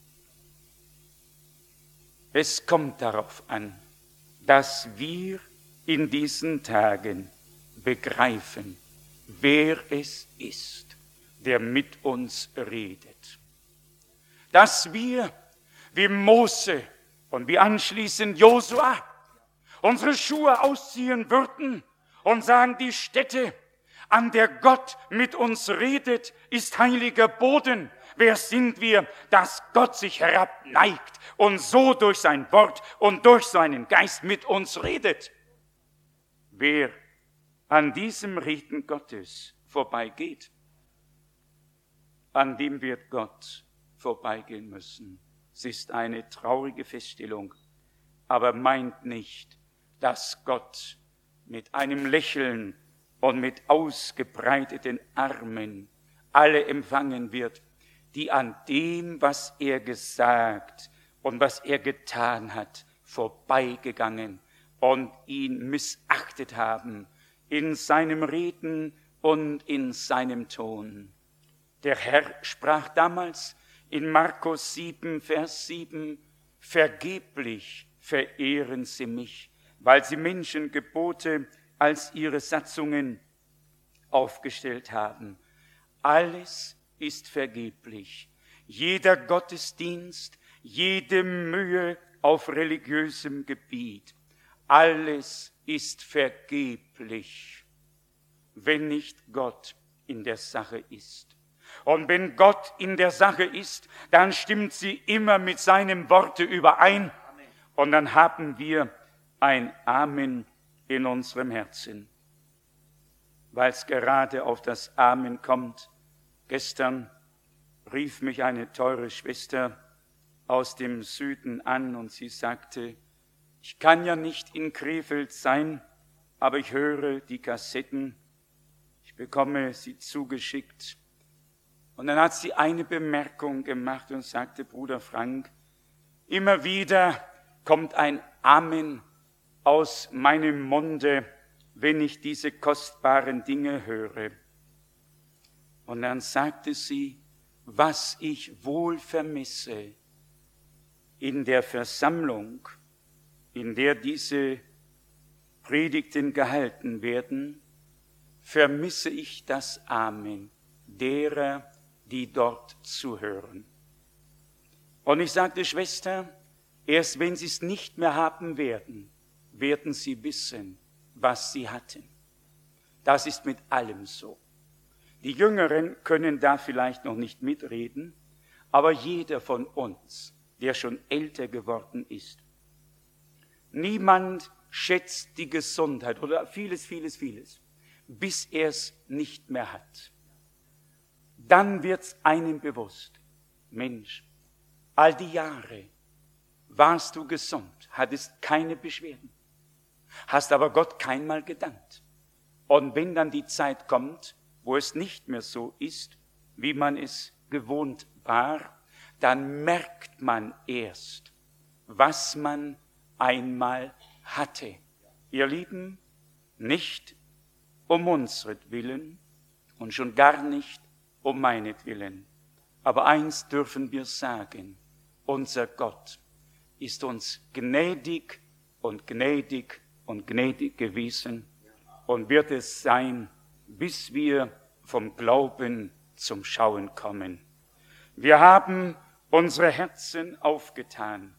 Es kommt darauf an, dass wir in diesen Tagen begreifen, wer es ist, der mit uns redet. Dass wir wie Mose und wie anschließend Josua unsere Schuhe ausziehen würden und sagen, die Stätte, an der Gott mit uns redet, ist heiliger Boden. Wer sind wir, dass Gott sich herabneigt und so durch sein Wort und durch seinen Geist mit uns redet? Wer an diesem Reden Gottes vorbeigeht, an dem wird Gott vorbeigehen müssen. Es ist eine traurige Feststellung, aber meint nicht, dass Gott mit einem Lächeln und mit ausgebreiteten Armen alle empfangen wird, die an dem, was er gesagt und was er getan hat, vorbeigegangen und ihn missachtet haben in seinem Reden und in seinem Ton. Der Herr sprach damals in Markus sieben, Vers sieben, vergeblich verehren sie mich, weil sie Menschengebote als ihre Satzungen aufgestellt haben. Alles ist vergeblich. Jeder Gottesdienst, jede Mühe auf religiösem Gebiet, alles ist vergeblich, wenn nicht Gott in der Sache ist. Und wenn Gott in der Sache ist, dann stimmt sie immer mit seinem Worte überein. Und dann haben wir ein Amen in unserem Herzen. Weil es gerade auf das Amen kommt. Gestern rief mich eine teure Schwester aus dem Süden an und sie sagte, Ich kann ja nicht in Krefeld sein, aber ich höre die Kassetten, ich bekomme sie zugeschickt. Und dann hat sie eine Bemerkung gemacht und sagte, Bruder Frank, immer wieder kommt ein Amen aus meinem Munde, wenn ich diese kostbaren Dinge höre. Und dann sagte sie, was ich wohl vermisse in der Versammlung, in der diese Predigten gehalten werden, vermisse ich das Amen derer, die dort zuhören. Und ich sagte, Schwester, erst wenn sie es nicht mehr haben werden, werden sie wissen, was sie hatten. Das ist mit allem so. Die Jüngeren können da vielleicht noch nicht mitreden, aber jeder von uns, der schon älter geworden ist, niemand schätzt die Gesundheit oder vieles, vieles, vieles, bis er es nicht mehr hat. Dann wird's einem bewusst, Mensch, all die Jahre warst du gesund, hattest keine Beschwerden, hast aber Gott keinmal gedankt. Und wenn dann die Zeit kommt, wo es nicht mehr so ist, wie man es gewohnt war, dann merkt man erst, was man einmal hatte. Ihr Lieben, nicht um unsretwillen und schon gar nicht um meinetwillen. Aber eins dürfen wir sagen, unser Gott ist uns gnädig und gnädig und gnädig gewesen und wird es sein, bis wir vom Glauben zum Schauen kommen. Wir haben unsere Herzen aufgetan.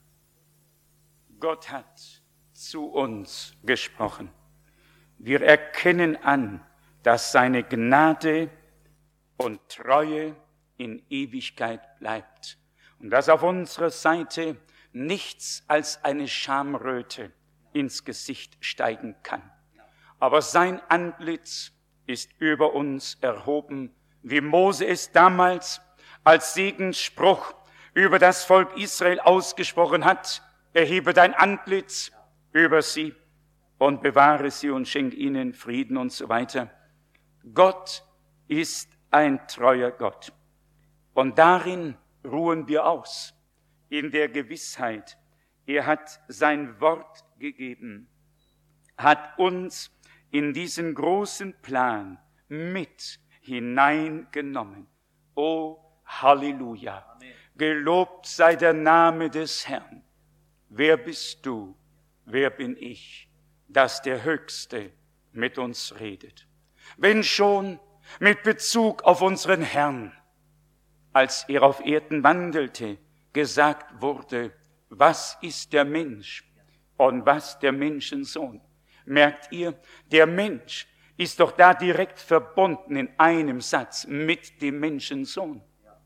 Gott hat zu uns gesprochen. Wir erkennen an, dass seine Gnade und Treue in Ewigkeit bleibt und dass auf unserer Seite nichts als eine Schamröte ins Gesicht steigen kann. Aber sein Antlitz ist über uns erhoben, wie Mose es damals als Segensspruch über das Volk Israel ausgesprochen hat: Erhebe dein Antlitz über sie und bewahre sie und schenk ihnen Frieden und so weiter. Gott ist ein treuer Gott. Und darin ruhen wir aus, in der Gewissheit, er hat sein Wort gegeben, hat uns in diesen großen Plan mit hineingenommen. Oh, Halleluja! Amen. Gelobt sei der Name des Herrn. Wer bist du? Wer bin ich, dass der Höchste mit uns redet? Wenn schon mit Bezug auf unseren Herrn, als er auf Erden wandelte, gesagt wurde, was ist der Mensch und was der Menschensohn? Merkt ihr, der Mensch ist doch da direkt verbunden in einem Satz mit dem Menschensohn.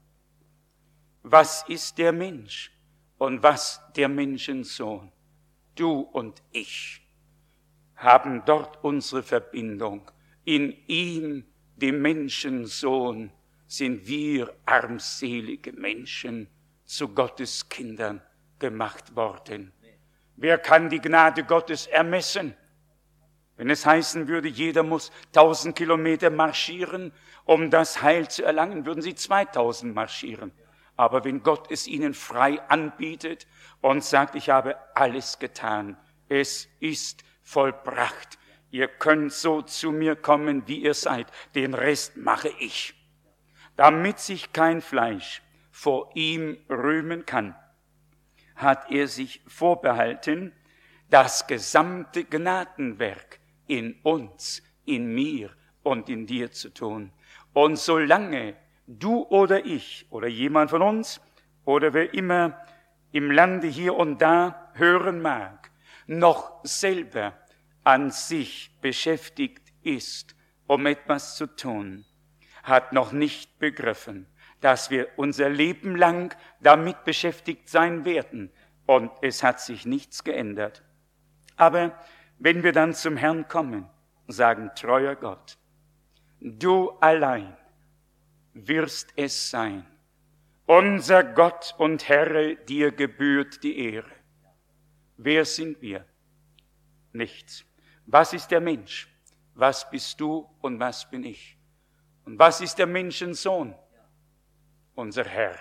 Was ist der Mensch und was der Menschensohn? Du und ich haben dort unsere Verbindung. In ihm, dem Menschensohn, sind wir armselige Menschen zu Gottes Kindern gemacht worden. Wer kann die Gnade Gottes ermessen? Wenn es heißen würde, jeder muss tausend Kilometer marschieren, um das Heil zu erlangen, würden sie zweitausend marschieren. Aber wenn Gott es ihnen frei anbietet und sagt, ich habe alles getan, es ist vollbracht, ihr könnt so zu mir kommen, wie ihr seid, den Rest mache ich, damit sich kein Fleisch vor ihm rühmen kann, hat er sich vorbehalten, das gesamte Gnadenwerk in uns, in mir und in dir zu tun. Und solange du oder ich oder jemand von uns oder wer immer im Lande hier und da hören mag, noch selber an sich beschäftigt ist, um etwas zu tun, hat noch nicht begriffen, dass wir unser Leben lang damit beschäftigt sein werden. Und es hat sich nichts geändert. Aber wenn wir dann zum Herrn kommen, sagen, treuer Gott, du allein wirst es sein. Unser Gott und Herr, dir gebührt die Ehre. Wer sind wir? Nichts. Was ist der Mensch? Was bist du und was bin ich? Und was ist der Menschensohn? Unser Herr,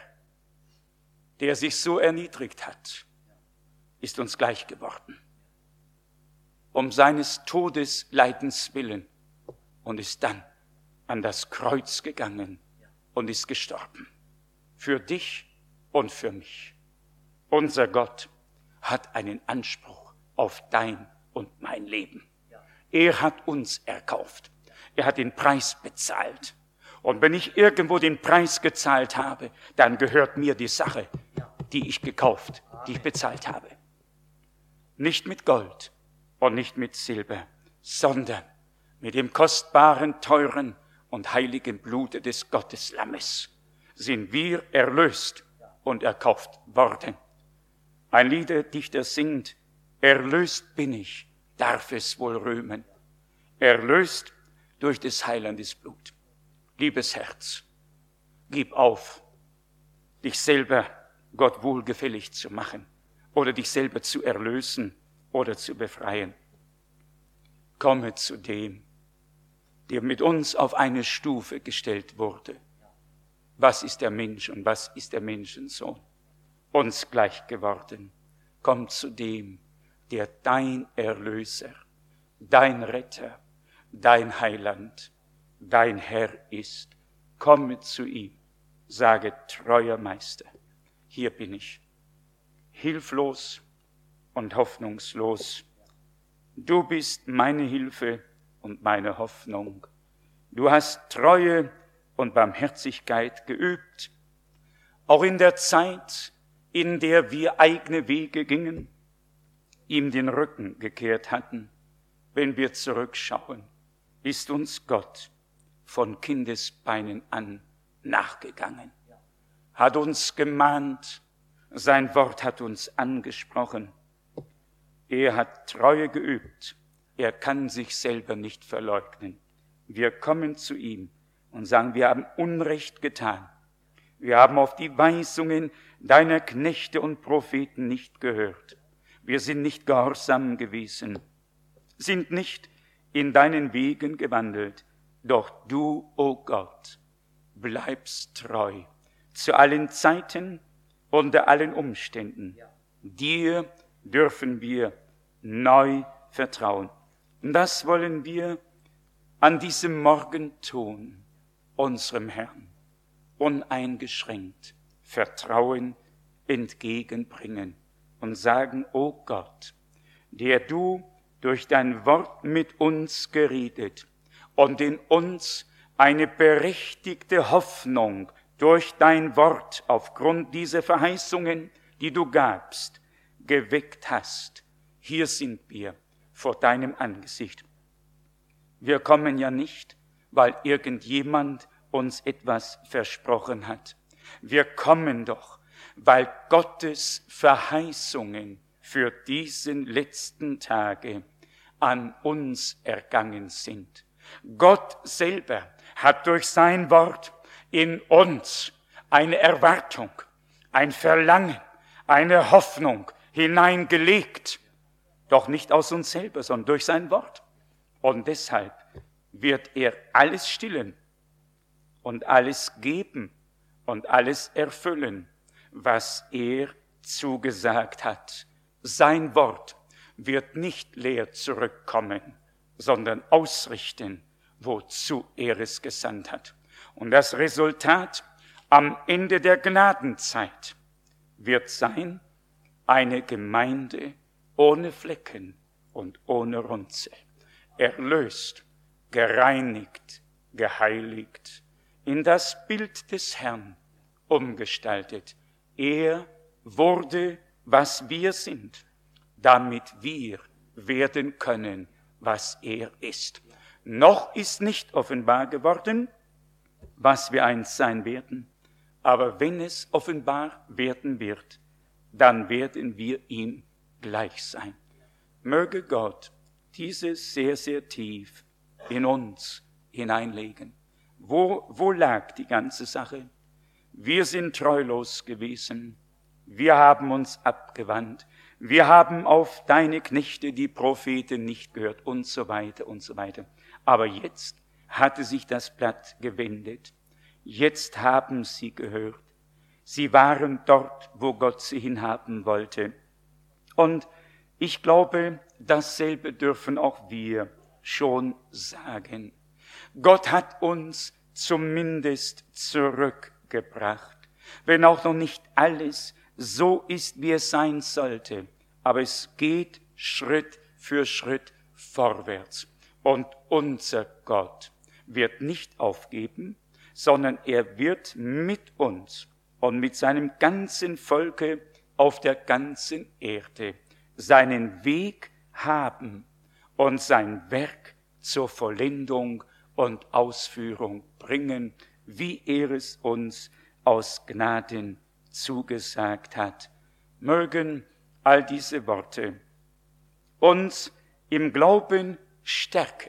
der sich so erniedrigt hat, ist uns gleich geworden. Um seines Todes Leidens willen und ist dann an das Kreuz gegangen und ist gestorben. Für dich und für mich. Unser Gott hat einen Anspruch auf dein und mein Leben. Er hat uns erkauft. Er hat den Preis bezahlt. Und wenn ich irgendwo den Preis gezahlt habe, dann gehört mir die Sache, die ich gekauft, die ich bezahlt habe. Nicht mit Gold und nicht mit Silber, sondern mit dem kostbaren, teuren und heiligen Blute des Gotteslammes sind wir erlöst und erkauft worden. Ein Liederdichter singt, erlöst bin ich, darf es wohl rühmen. Erlöst durch des Heilandes Blut. Liebes Herz, gib auf, dich selber Gott wohlgefällig zu machen oder dich selber zu erlösen oder zu befreien. Komme zu dem, der mit uns auf eine Stufe gestellt wurde. Was ist der Mensch und was ist der Menschensohn? Uns gleich geworden. Komm zu dem, der dein Erlöser, dein Retter, dein Heiland, dein Herr ist. Komme zu ihm, sage, treuer Meister, hier bin ich, hilflos und hoffnungslos. Du bist meine Hilfe und meine Hoffnung. Du hast Treue und Barmherzigkeit geübt, auch in der Zeit, in der wir eigene Wege gingen, ihm den Rücken gekehrt hatten. Wenn wir zurückschauen, ist uns Gott von Kindesbeinen an nachgegangen, hat uns gemahnt, sein Wort hat uns angesprochen. Er hat Treue geübt, er kann sich selber nicht verleugnen. Wir kommen zu ihm und sagen, wir haben Unrecht getan. Wir haben auf die Weisungen deiner Knechte und Propheten nicht gehört. Wir sind nicht gehorsam gewesen, sind nicht in deinen Wegen gewandelt. Doch du, o oh Gott, bleibst treu zu allen Zeiten, unter allen Umständen. Dir dürfen wir neu vertrauen. Und das wollen wir an diesem Morgen tun, unserem Herrn, uneingeschränkt Vertrauen entgegenbringen und sagen, o oh Gott, der du durch dein Wort mit uns geredet und in uns eine berechtigte Hoffnung durch dein Wort aufgrund dieser Verheißungen, die du gabst, geweckt hast. Hier sind wir vor deinem Angesicht. Wir kommen ja nicht, weil irgendjemand uns etwas versprochen hat. Wir kommen doch, weil Gottes Verheißungen für diesen letzten Tage an uns ergangen sind. Gott selber hat durch sein Wort in uns eine Erwartung, ein Verlangen, eine Hoffnung hineingelegt. Doch nicht aus uns selber, sondern durch sein Wort. Und deshalb wird er alles stillen und alles geben und alles erfüllen, was er zugesagt hat. Sein Wort wird nicht leer zurückkommen, sondern ausrichten, wozu er es gesandt hat. Und das Resultat am Ende der Gnadenzeit wird sein, eine Gemeinde ohne Flecken und ohne Runzel, erlöst, gereinigt, geheiligt, in das Bild des Herrn umgestaltet. Er wurde, was wir sind, damit wir werden können, was er ist. Noch ist nicht offenbar geworden, was wir einst sein werden, aber wenn es offenbar werden wird, dann werden wir ihm gleich sein. Möge Gott dieses sehr, sehr tief in uns hineinlegen. Wo, wo lag die ganze Sache? Wir sind treulos gewesen. Wir haben uns abgewandt. Wir haben auf deine Knechte, die Propheten, nicht gehört und so weiter und so weiter. Aber jetzt hatte sich das Blatt gewendet. Jetzt haben sie gehört. Sie waren dort, wo Gott sie hinhaben wollte. Und ich glaube, dasselbe dürfen auch wir schon sagen. Gott hat uns zumindest zurückgebracht, wenn auch noch nicht alles so ist, wie es sein sollte. Aber es geht Schritt für Schritt vorwärts. Und unser Gott wird nicht aufgeben, sondern er wird mit uns und mit seinem ganzen Volke auf der ganzen Erde seinen Weg haben und sein Werk zur Vollendung und Ausführung bringen, wie er es uns aus Gnaden zugesagt hat. Mögen all diese Worte uns im Glauben stärken,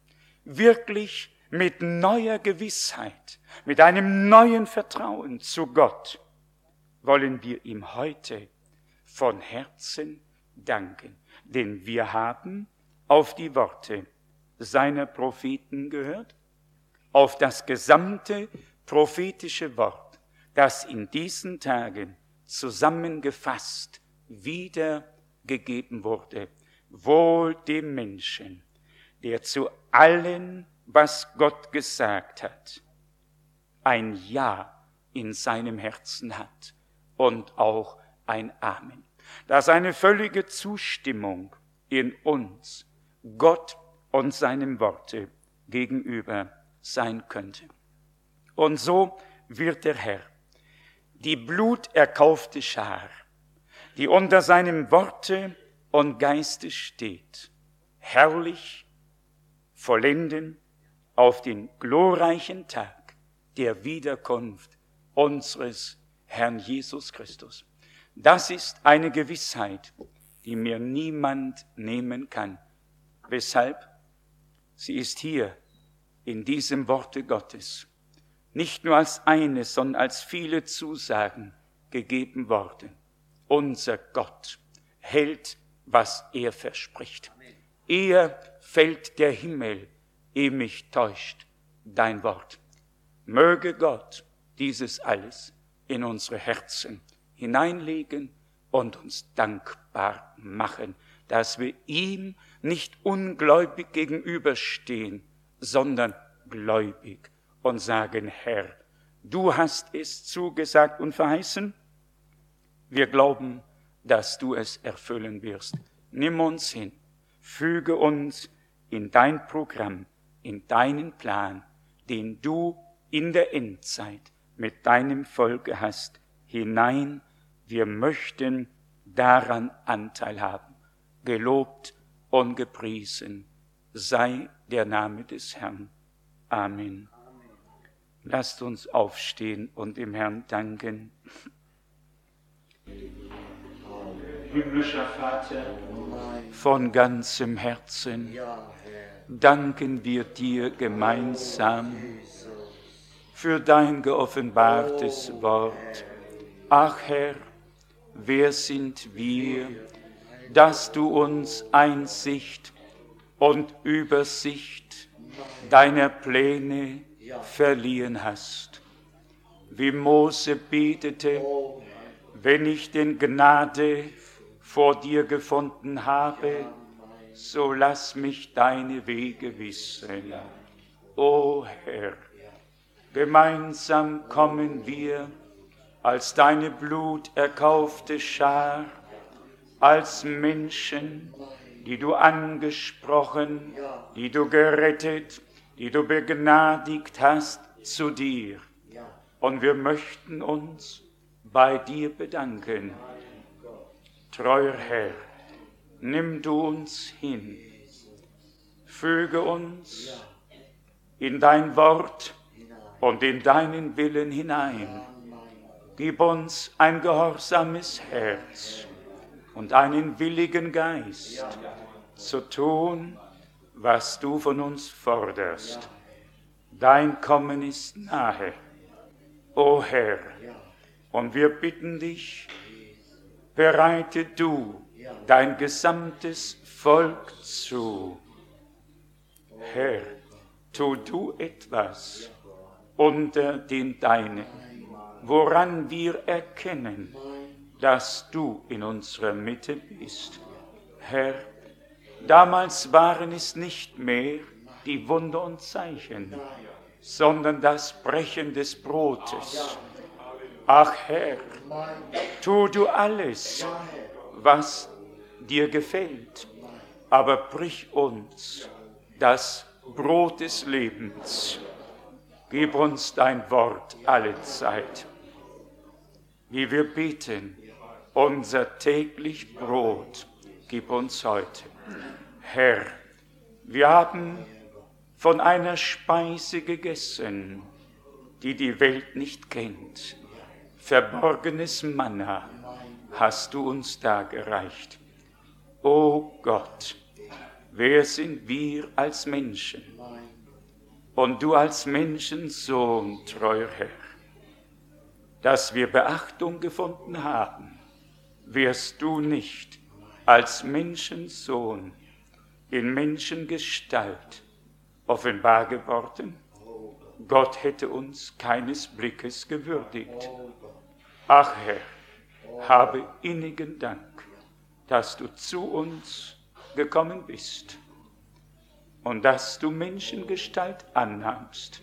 wirklich mit neuer Gewissheit, mit einem neuen Vertrauen zu Gott, wollen wir ihm heute von Herzen danken, denn wir haben auf die Worte seiner Propheten gehört, auf das gesamte prophetische Wort, das in diesen Tagen zusammengefasst wiedergegeben wurde. Wohl dem Menschen, der zu allen, was Gott gesagt hat, ein Ja in seinem Herzen hat und auch ein Amen. Dass eine völlige Zustimmung in uns Gott und seinem Worte gegenüber sein könnte. Und so wird der Herr die bluterkaufte Schar, die unter seinem Worte und Geiste steht, herrlich vollenden auf den glorreichen Tag der Wiederkunft unseres Herrn Jesus Christus. Das ist eine Gewissheit, die mir niemand nehmen kann. Weshalb? Sie ist hier in diesem Worte Gottes nicht nur als eine, sondern als viele Zusagen gegeben worden. Unser Gott hält, was er verspricht. Eher fällt der Himmel, ehe mich täuscht dein Wort. Möge Gott dieses alles in unsere Herzen hineinlegen und uns dankbar machen, dass wir ihm nicht ungläubig gegenüberstehen, sondern gläubig und sagen, Herr, du hast es zugesagt und verheißen. Wir glauben, dass du es erfüllen wirst. Nimm uns hin, füge uns in dein Programm, in deinen Plan, den du in der Endzeit mit deinem Volke hast, hinein. Wir möchten daran Anteil haben. Gelobt und gepriesen sei der Name des Herrn. Amen. Lasst uns aufstehen und dem Herrn danken. Himmlischer Vater, von ganzem Herzen danken wir dir gemeinsam für dein geoffenbartes Wort. Ach Herr, wer sind wir, dass du uns Einsicht und Übersicht deiner Pläne verliehen hast? Wie Mose betete, wenn ich denn Gnade vor dir gefunden habe, so lass mich deine Wege wissen. O Herr, gemeinsam kommen wir als deine bluterkaufte Schar, als Menschen, die du angesprochen, die du gerettet, die du begnadigt hast, zu dir. Und wir möchten uns bei dir bedanken. Treuer Herr, nimm du uns hin, füge uns in dein Wort und in deinen Willen hinein. Gib uns ein gehorsames Herz und einen willigen Geist, zu tun, was du von uns forderst. Dein Kommen ist nahe, o Herr, und wir bitten dich, bereite du dein gesamtes Volk zu. Herr, tu du etwas unter den Deinen, woran wir erkennen, dass du in unserer Mitte bist. Herr, damals waren es nicht mehr die Wunder und Zeichen, sondern das Brechen des Brotes. Ach Herr, tu du alles, was dir gefällt, aber brich uns das Brot des Lebens. Gib uns dein Wort alle Zeit. Wie wir beten, unser täglich Brot gib uns heute. Herr, wir haben von einer Speise gegessen, die die Welt nicht kennt. Verborgenes Manna hast du uns dargereicht. O Gott, wer sind wir als Menschen? Und du als Menschensohn, treuer Herr, dass wir Beachtung gefunden haben, wärst du nicht als Menschensohn in Menschengestalt offenbar geworden, Gott hätte uns keines Blickes gewürdigt. Ach Herr, habe innigen Dank, dass du zu uns gekommen bist und dass du Menschengestalt annahmst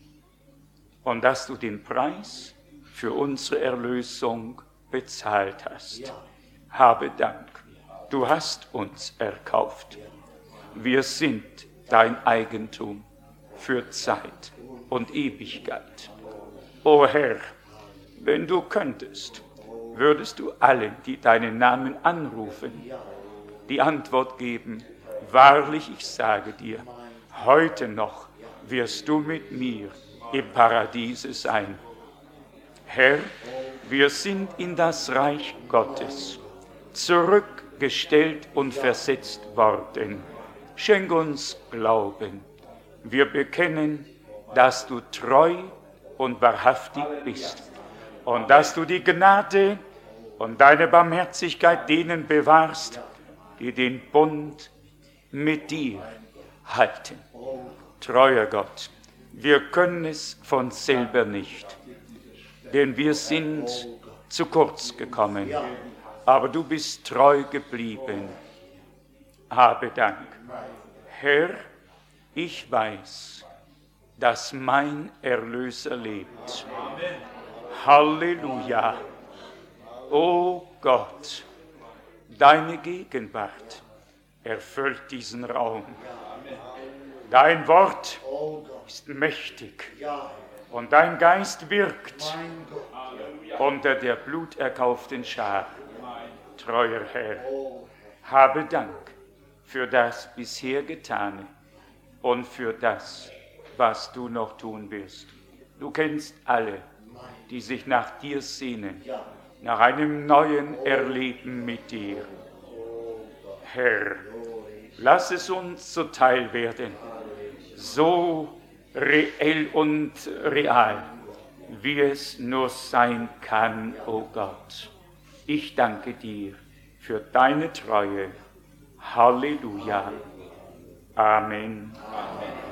und dass du den Preis für unsere Erlösung bezahlt hast. Habe Dank, du hast uns erkauft. Wir sind dein Eigentum für Zeit und Ewigkeit. O Herr, wenn du könntest, würdest du allen, die deinen Namen anrufen, die Antwort geben: Wahrlich, ich sage dir, heute noch wirst du mit mir im Paradiese sein. Herr, wir sind in das Reich Gottes zurückgestellt und versetzt worden. Schenk uns Glauben. Wir bekennen, dass du treu und wahrhaftig bist und dass du die Gnade und deine Barmherzigkeit denen bewahrst, die den Bund mit dir halten. Treuer Gott, wir können es von selber nicht, denn wir sind zu kurz gekommen, aber du bist treu geblieben. Habe Dank. Herr, ich weiß, dass mein Erlöser lebt. Halleluja. O Gott, deine Gegenwart erfüllt diesen Raum. Dein Wort ist mächtig und dein Geist wirkt unter der bluterkauften Schar. Treuer Herr, habe Dank für das bisher Getane und für das, was du noch tun wirst. Du kennst alle, die sich nach dir sehnen, nach einem neuen Erleben mit dir. Herr, lass es uns zuteil werden, so reell und real, wie es nur sein kann, o Gott. Ich danke dir für deine Treue. Halleluja. Amen. Amen.